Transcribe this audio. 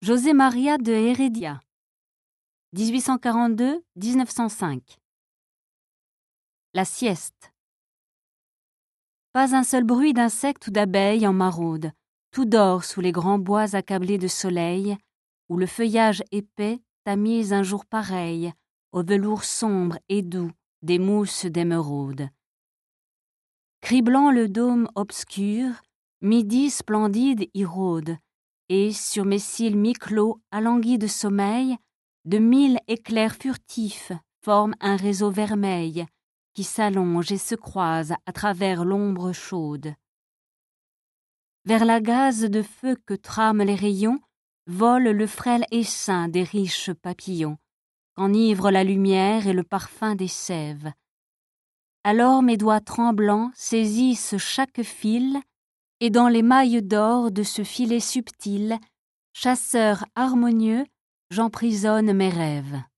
José María de Heredia, 1842-1905. La sieste. Pas un seul bruit d'insecte ou d'abeille en maraude, tout dort sous les grands bois accablés de soleil, où le feuillage épais tamise un jour pareil au velours sombre et doux des mousses d'émeraude. Criblant le dôme obscur, midi splendide y rôde, et sur mes cils mi-clos alanguis de sommeil, de 1000 éclairs furtifs forment un réseau vermeil qui s'allonge et se croise à travers l'ombre chaude. Vers la gaze de feu que trament les rayons, vole le frêle essaim des riches papillons, qu'enivrent la lumière et le parfum des sèves. Alors mes doigts tremblants saisissent chaque fil, et dans les mailles d'or de ce filet subtil, chasseur harmonieux, j'emprisonne mes rêves.